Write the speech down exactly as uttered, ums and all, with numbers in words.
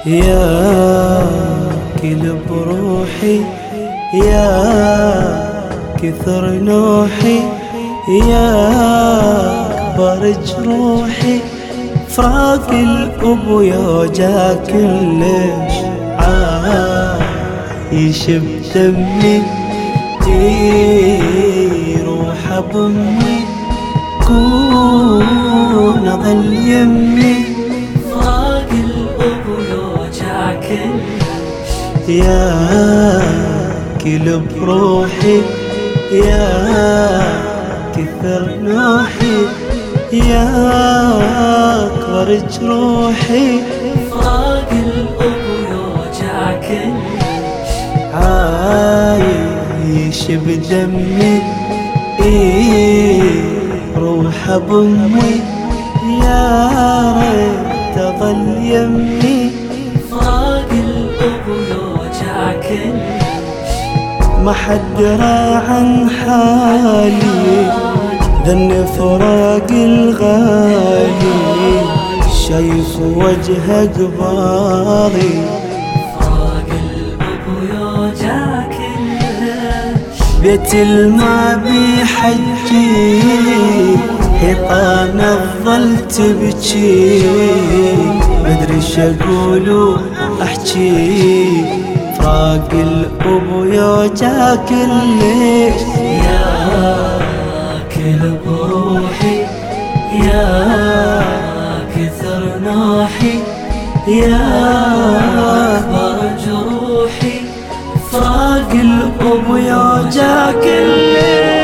يا كل بروحي، يا كثر نوحي، يا أكبر جروحي، فراق الأب يوجع كلش عايش بدمي، روح بأمي كون ظل يمي، فراق الأب يوجع كلش. يا كل بروحي، يا كثر نوحي، يا أكبر جروحي، فراق الأب يوجع كلش. عايش بدمي، روح بأمي، يا ريت ظل يمي، فراق الأب يوجع كلش. ما حد درى عن حالي ذن فراق الغالي، شايف وجه قبالي، فراق الأب يوجع كلش. بيت الما بيحجي، حيطان الظل تبكي، مدري شقول احجي، فراق الأب يوجع كلش. يا كل بروحي، يا كثر نوحي، يا أكبر جروحي، فراق الأب يوجع كلش.